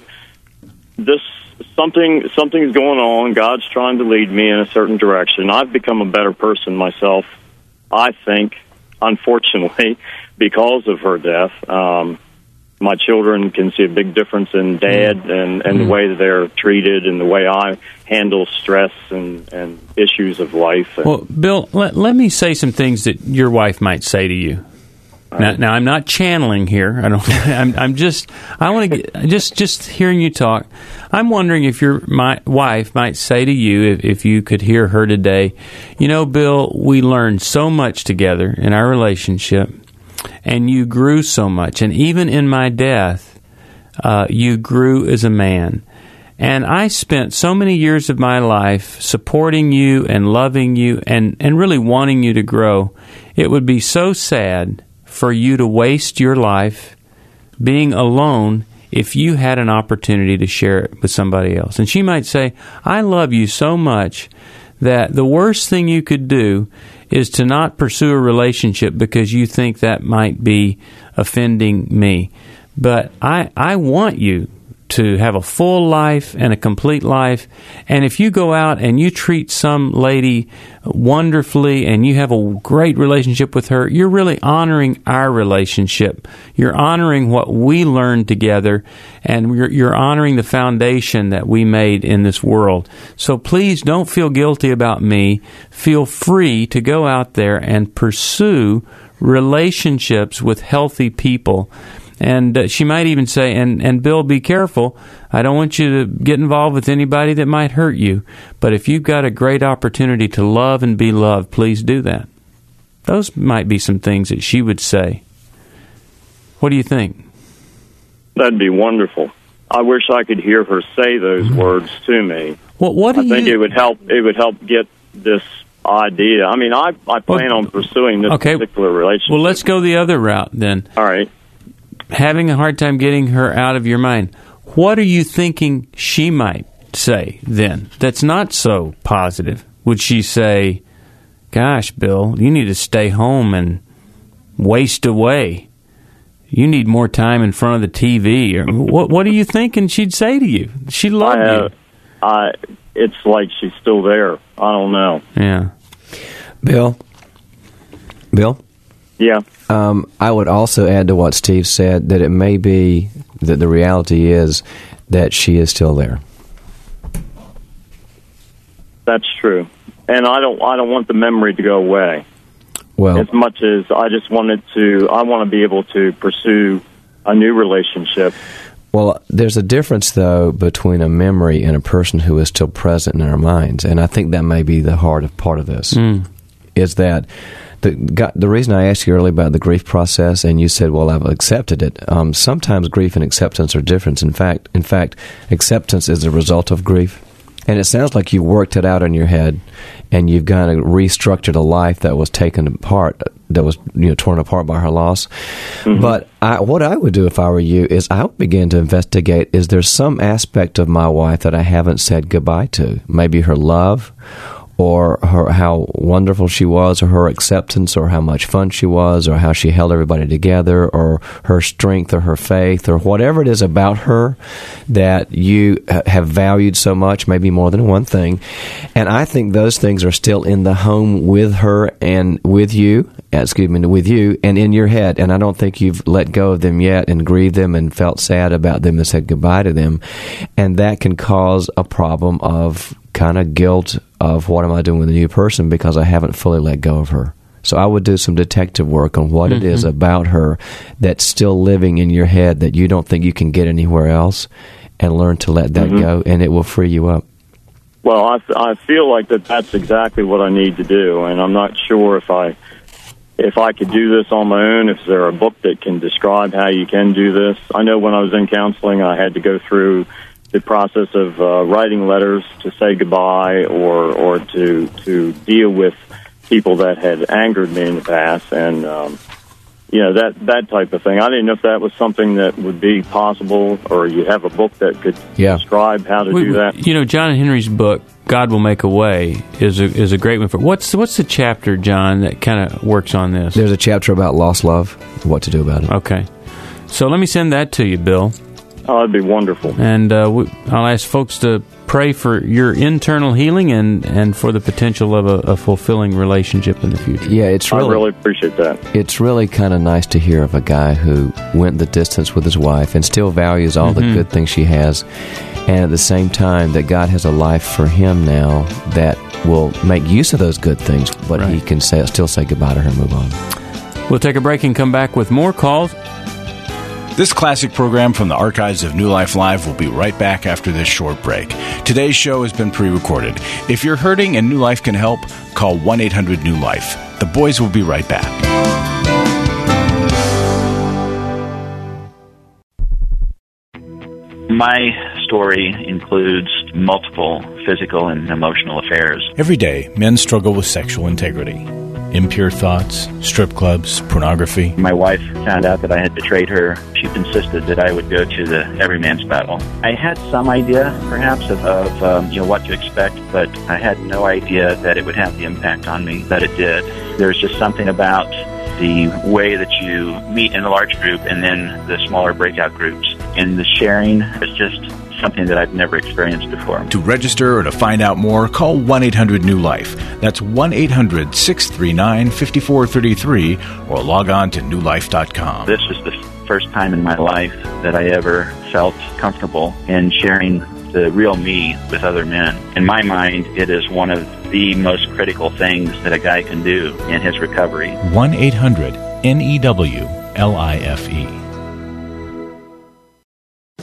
this something something's going on. God's trying to lead me in a certain direction. I've become a better person myself, I think, unfortunately, because of her death. Um, my children can see a big difference in Dad and, and the way that they're treated and the way I handle stress and, and issues of life. And, Well, Bill, let, let me say some things that your wife might say to you. Now, now, I'm not channeling here. I don't. I'm, I'm just. I want to get just just hearing you talk. I'm wondering if your my wife might say to you, if, if you could hear her today, you know, Bill, we learned so much together in our relationship, and you grew so much, and even in my death, uh, you grew as a man. And I spent so many years of my life supporting you and loving you and, and really wanting you to grow. It would be so sad for you to waste your life being alone if you had an opportunity to share it with somebody else. And she might say, I love you so much that the worst thing you could do is to not pursue a relationship because you think that might be offending me. But I, I want you to have a full life and a complete life. And if you go out and you treat some lady wonderfully and you have a great relationship with her, you're really honoring our relationship. You're honoring what we learned together, and you're, you're honoring the foundation that we made in this world. So please don't feel guilty about me. Feel free to go out there and pursue relationships with healthy people. And uh, she might even say, and, and Bill, be careful. I don't want you to get involved with anybody that might hurt you. But if you've got a great opportunity to love and be loved, please do that. Those might be some things that she would say. What do you think? That'd be wonderful. I wish I could hear her say those mm-hmm. words to me. Well, what do I think you... it would help. It would help get this idea. I mean, I I plan well, on pursuing this okay. particular relationship. Well, let's go the other route then. All right. Having a hard time getting her out of your mind. What are you thinking she might say then? That's not so positive. Would she say, "Gosh, Bill, you need to stay home and waste away. You need more time in front of the T V." Or what? What are you thinking she'd say to you? She loved I, uh, you. I. It's like she's still there. I don't know. Yeah. Bill. Bill. Yeah. Um, I would also add to what Steve said that it may be that the reality is that she is still there. That's true, and I don't. I don't want the memory to go away. Well, as much as I just wanted to, I want to be able to pursue a new relationship. Well, there's a difference, though, between a memory and a person who is still present in our minds, and I think that may be the heart of part of this. Mm. Is that the the reason I asked you earlier about the grief process, and you said, "Well, I've accepted it." Um, sometimes grief and acceptance are different. In fact, in fact, acceptance is a result of grief. And it sounds like you worked it out in your head, and you've kind of restructured a life that was taken apart, that was you know torn apart by her loss. Mm-hmm. But I, what I would do if I were you is I would begin to investigate, is there some aspect of my wife that I haven't said goodbye to? Maybe her love, or her how wonderful she was, or her acceptance, or how much fun she was, or how she held everybody together, or her strength, or her faith, or whatever it is about her that you have valued so much, maybe more than one thing. And I think those things are still in the home with her and with you, excuse me, with you, and in your head. And I don't think you've let go of them yet and grieved them and felt sad about them and said goodbye to them. And that can cause a problem of kind of guilt of what am I doing with a new person because I haven't fully let go of her. So I would do some detective work on what mm-hmm. it is about her that's still living in your head that you don't think you can get anywhere else, and learn to let that mm-hmm. go, and it will free you up. Well, I, I feel like that that's exactly what I need to do, and I'm not sure if I if I could do this on my own, if there a book that can describe how you can do this. I know when I was in counseling, I had to go through the process of uh, writing letters to say goodbye or or to to deal with people that had angered me in the past, and um, you know that that type of thing. I didn't know if that was something that would be possible, or you have a book that could yeah. describe how to we, do that. You know, John Henry's book, God Will Make a Way, is a is a great one for. What's what's the chapter, John, that kind of works on this? There's a chapter about lost love, what to do about it. Okay, so let me send that to you, Bill. Oh, that'd be wonderful. And uh, we, I'll ask folks to pray for your internal healing and, and for the potential of a, a fulfilling relationship in the future. Yeah, it's really, I really appreciate that. It's really kind of nice to hear of a guy who went the distance with his wife and still values all mm-hmm. the good things she has, and at the same time that God has a life for him now that will make use of those good things, but right. he can say, still say goodbye to her and move on. We'll take a break and come back with more calls. This classic program from the archives of New Life Live will be right back after this short break. Today's show has been pre-recorded. If you're hurting and New Life can help, call one eight hundred new life. The boys will be right back. My story includes multiple physical and emotional affairs. Every day, men struggle with sexual integrity. Impure thoughts, strip clubs, pornography. My wife found out that I had betrayed her. She insisted that I would go to the everyman's battle. I had some idea, perhaps, of, of um, you know what to expect, but I had no idea that it would have the impact on me that it did. There's just something about the way that you meet in a large group and then the smaller breakout groups. And the sharing is just something that I've never experienced before. To register or to find out more, call one eight hundred new life. That's one eight hundred six three nine five four three three or log on to new life dot com. This is the first time in my life that I ever felt comfortable in sharing the real me with other men. In my mind, it is one of the most critical things that a guy can do in his recovery. one eight hundred N E W L I F E.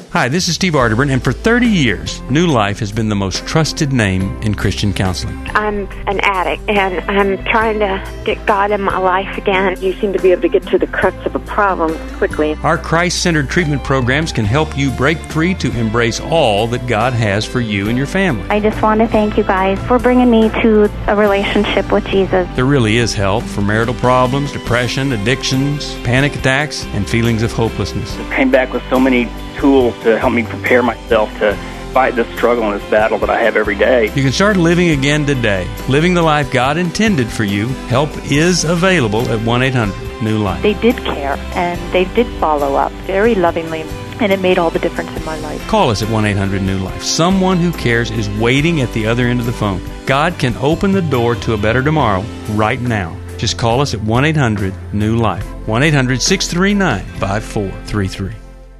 Hi, this is Steve Arterburn, and for thirty years, New Life has been the most trusted name in Christian counseling. I'm an addict, and I'm trying to get God in my life again. You seem to be able to get to the crux of a problem quickly. Our Christ-centered treatment programs can help you break free to embrace all that God has for you and your family. I just want to thank you guys for bringing me to a relationship with Jesus. There really is help for marital problems, depression, addictions, panic attacks, and feelings of hopelessness. I came back with so many tools to help me prepare myself to fight this struggle and this battle that I have every day. You can start living again today, living the life God intended for you. Help is available at one eight hundred new life. They did care, and they did follow up very lovingly, and it made all the difference in my life. Call us at one eight hundred new life. Someone who cares is waiting at the other end of the phone. God can open the door to a better tomorrow right now. Just call us at one eight hundred new life. one eight hundred six three nine five four three three.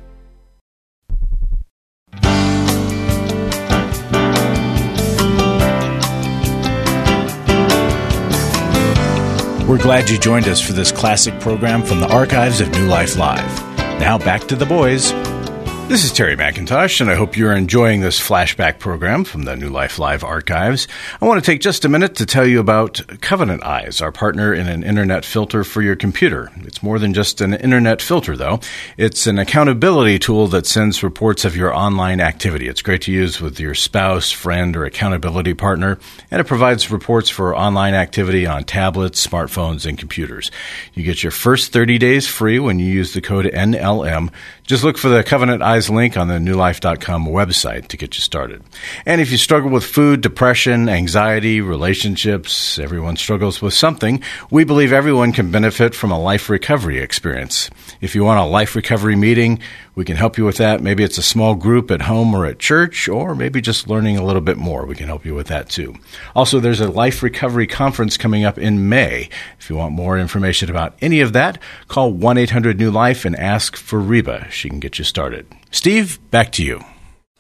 We're glad you joined us for this classic program from the archives of New Life Live. Now back to the boys. This is Terry McIntosh, and I hope you're enjoying this flashback program from the New Life Live archives. I want to take just a minute to tell you about Covenant Eyes, our partner in an internet filter for your computer. It's more than just an internet filter, though. It's an accountability tool that sends reports of your online activity. It's great to use with your spouse, friend, or accountability partner, and it provides reports for online activity on tablets, smartphones, and computers. You get your first thirty days free when you use the code N L M. Just look for the Covenant Eyes link on the new life dot com website to get you started. And if you struggle with food, depression, anxiety, relationships, everyone struggles with something, we believe everyone can benefit from a life recovery experience. If you want a life recovery meeting, we can help you with that. Maybe it's a small group at home or at church, or maybe just learning a little bit more. We can help you with that too. Also, there's a life recovery conference coming up in May. If you want more information about any of that, call one eight hundred new life and ask for Reba. She can get you started. Steve, back to you.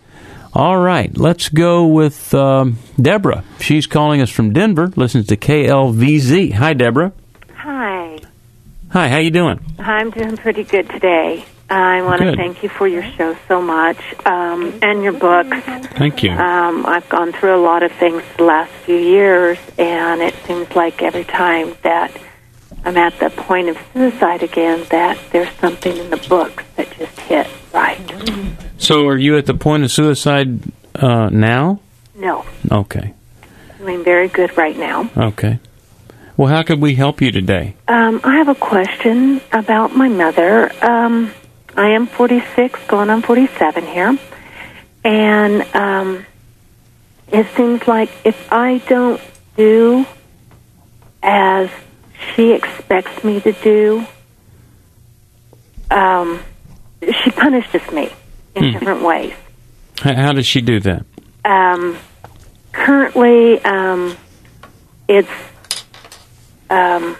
All right, let's go with um, Deborah. She's calling us from Denver, listens to K L V Z. Hi, Deborah. Hi. Hi, how you doing? I'm doing pretty good today. I want Good. to thank you for your show so much, um, and your books. Thank you. Um, I've gone through a lot of things the last few years, and it seems like every time that I'm at the point of suicide again, that there's something in the books that just hit right. So are you at the point of suicide uh, now? No. Okay. Doing very good right now. Okay. Well, how could we help you today? Um, I have a question about my mother. Um, I am forty-six, going on forty-seven here. And um, it seems like if I don't do as she expects me to do, um, she punishes me in Hmm. different ways. How, how does she do that? Um, currently, um, it's um,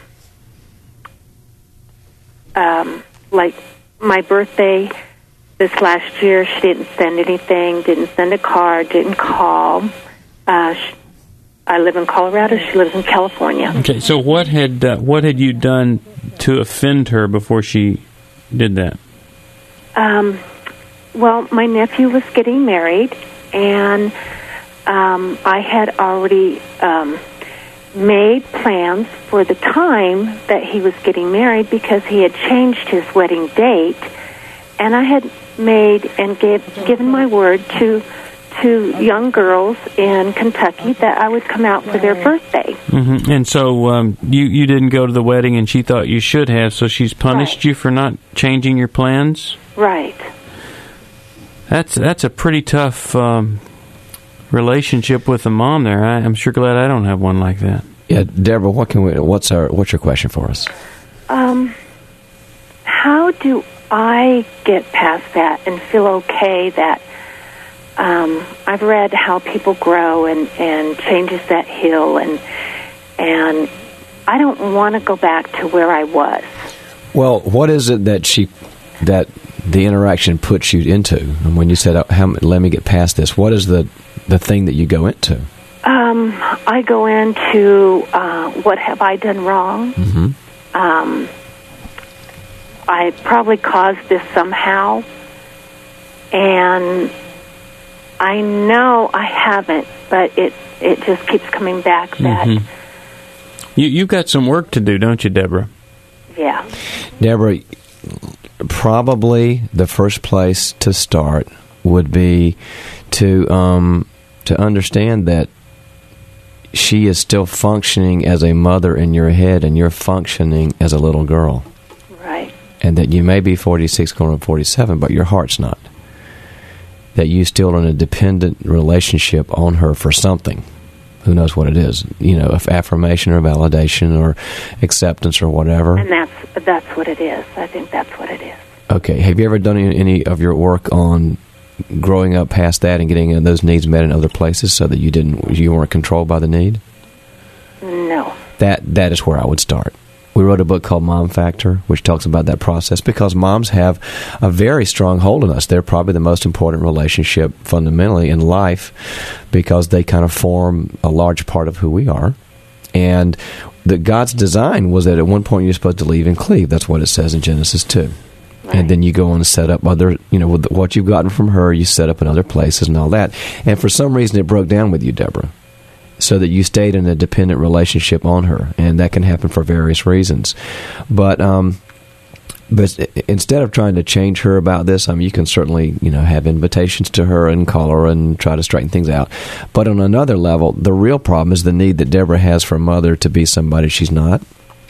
um, like my birthday this last year. She didn't send anything, didn't send a card, didn't call. Uh, she, I live in Colorado. She lives in California. Okay, so what had uh, what had you done to offend her before she did that? Um, well, my nephew was getting married, and um, I had already um, made plans for the time that he was getting married because he had changed his wedding date, and I had made and gave, given my word to to young girls in Kentucky that I would come out for their birthday. Mm-hmm. And so um, you, you didn't go to the wedding, and she thought you should have, so she's punished Right. you for not changing your plans? Right. That's that's a pretty tough um, relationship with the mom there. I, I'm sure glad I don't have one like that. Yeah, Deborah, what can we? What's our? What's your question for us? Um, how do I get past that and feel okay that um, I've read how people grow and, and changes that hill, and and I don't want to go back to where I was. Well, what is it that she that the interaction puts you into? And when you said, oh, how, "Let me get past this," what is the the thing that you go into? Um, I go into uh, what have I done wrong? Mm-hmm. Um, I probably caused this somehow, And I know I haven't, but it it just keeps coming back that, mm-hmm. you, you've got some work to do, don't you, Deborah? Yeah. Deborah, probably the first place to start would be to um, to understand that she is still functioning as a mother in your head, and you're functioning as a little girl. Right. And that you may be forty-six going on forty-seven, but your heart's not. That you still in a dependent relationship on her for something. Who knows what it is? You know, if affirmation or validation or acceptance or whatever. And that's that's what it is. I think that's what it is. Okay. Have you ever done any, any of your work on growing up past that and getting those needs met in other places so that you didn't you weren't controlled by the need? No. That that is where I would start. We wrote a book called Mom Factor, which talks about that process, because moms have a very strong hold on us. They're probably the most important relationship fundamentally in life because they kind of form a large part of who we are. And the God's design was that at one point you're supposed to leave and cleave. That's what it says in Genesis two. Right. And then you go on to set up other, you know, with what you've gotten from her, you set up in other places and all that. And for some reason it broke down with you, Deborah, so that you stayed in a dependent relationship on her, and that can happen for various reasons. But um, but instead of trying to change her about this, I mean, you can certainly, you know, have invitations to her and call her and try to straighten things out. But on another level, the real problem is the need that Deborah has for a mother to be somebody she's not.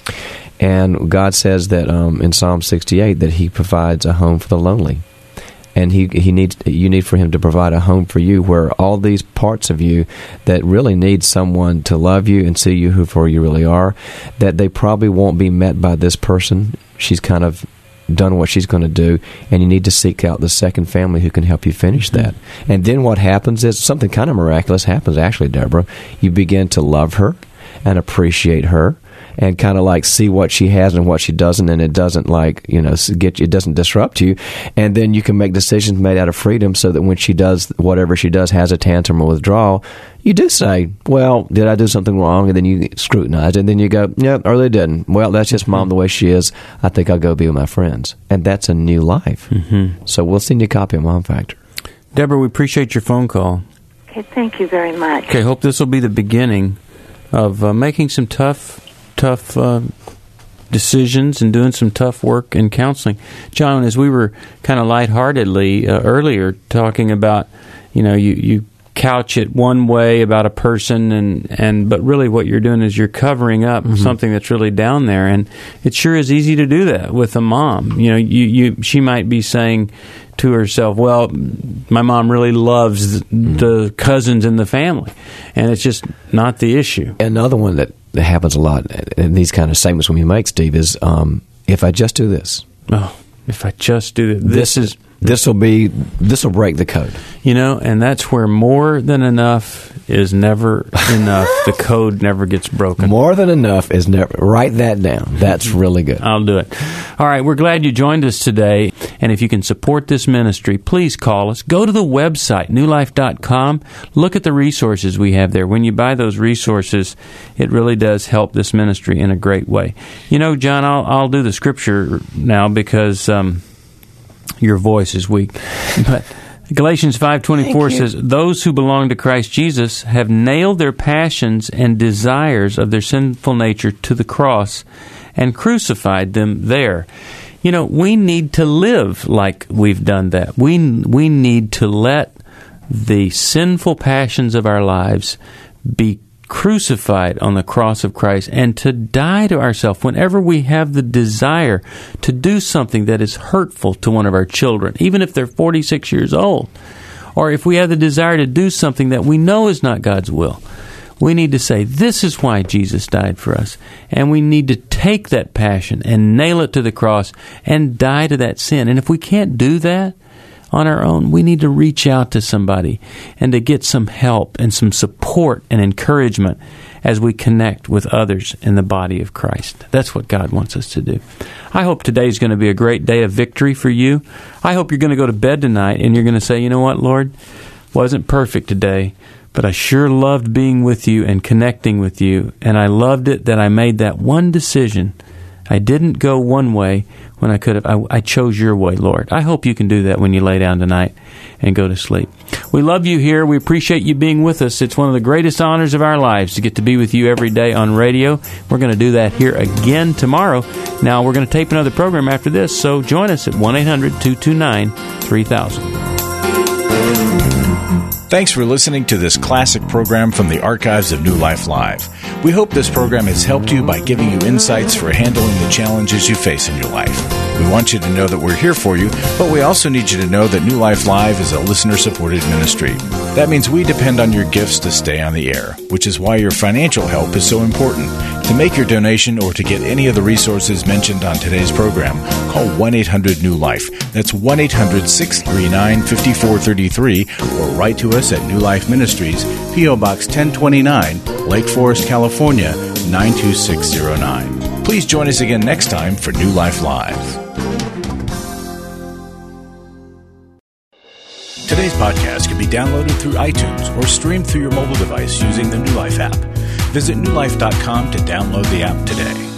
And God says that um, in Psalm sixty-eight that He provides a home for the lonely. And he he needs you need for him to provide a home for you where all these parts of you that really need someone to love you and see you who for you really are, that they probably won't be met by this person. She's kind of done what she's going to do, and you need to seek out the second family who can help you finish that. And then what happens is something kind of miraculous happens, actually, Deborah. You begin to love her and appreciate her, and kind of like see what she has and what she doesn't, and it doesn't like, you know, get you, it doesn't disrupt you. And then you can make decisions made out of freedom so that when she does whatever she does, has a tantrum or withdrawal, you do say, well, did I do something wrong? And then you scrutinize, and then you go, yeah, or they didn't. Well, that's just Mom the way she is. I think I'll go be with my friends. And that's a new life. Mm-hmm. So we'll send you a copy of Mom Factor. Deborah, we appreciate your phone call. Okay, thank you very much. Okay, hope this will be the beginning of uh, making some tough tough uh, decisions and doing some tough work in counseling. John, as we were kind of lightheartedly uh, earlier talking about, you know, you, you couch it one way about a person, and, and but really what you're doing is you're covering up mm-hmm. something that's really down there. And it sure is easy to do that with a mom. You know, you, you she might be saying to herself, well, my mom really loves mm-hmm. the cousins in the family, and it's just not the issue. Another one that that happens a lot in these kind of statements when we make, Steve, is um, if I just do this. Oh, if I just do this. This is this will be this will break the code. You know, and that's where more than enough is never enough. The code never gets broken. More than enough is never. Write that down. That's really good. I'll do it. All right, we're glad you joined us today. And if you can support this ministry, please call us. Go to the website, new life dot com. Look at the resources we have there. When you buy those resources, it really does help this ministry in a great way. You know, John, I'll, I'll do the scripture now because um, your voice is weak. But Galatians five twenty-four says, those who belong to Christ Jesus have nailed their passions and desires of their sinful nature to the cross and crucified them there. You know, we need to live like we've done that. We we need to let the sinful passions of our lives be crucified on the cross of Christ and to die to ourselves whenever we have the desire to do something that is hurtful to one of our children, even if they're forty-six years old, or if we have the desire to do something that we know is not God's will. We need to say, this is why Jesus died for us. And we need to take that passion and nail it to the cross and die to that sin. And if we can't do that on our own, we need to reach out to somebody and to get some help and some support and encouragement as we connect with others in the body of Christ. That's what God wants us to do. I hope today's going to be a great day of victory for you. I hope you're going to go to bed tonight and you're going to say, you know what, Lord, wasn't perfect today, but I sure loved being with you and connecting with you, and I loved it that I made that one decision. I didn't go one way when I could have. I, I chose your way, Lord. I hope you can do that when you lay down tonight and go to sleep. We love you here. We appreciate you being with us. It's one of the greatest honors of our lives to get to be with you every day on radio. We're going to do that here again tomorrow. Now, we're going to tape another program after this, so join us at one eight hundred two two nine three thousand. Thanks for listening to this classic program from the archives of New Life Live. We hope this program has helped you by giving you insights for handling the challenges you face in your life. We want you to know that we're here for you, but we also need you to know that New Life Live is a listener-supported ministry. That means we depend on your gifts to stay on the air, which is why your financial help is so important. To make your donation or to get any of the resources mentioned on today's program, call one eight hundred new life. That's one eight hundred six three nine five four three three or write to us at New Life Ministries, P O. Box ten twenty-nine, Lake Forest, California, nine two six zero nine. Please join us again next time for New Life Live. Today's podcast can be downloaded through iTunes or streamed through your mobile device using the New Life app. Visit new life dot com to download the app today.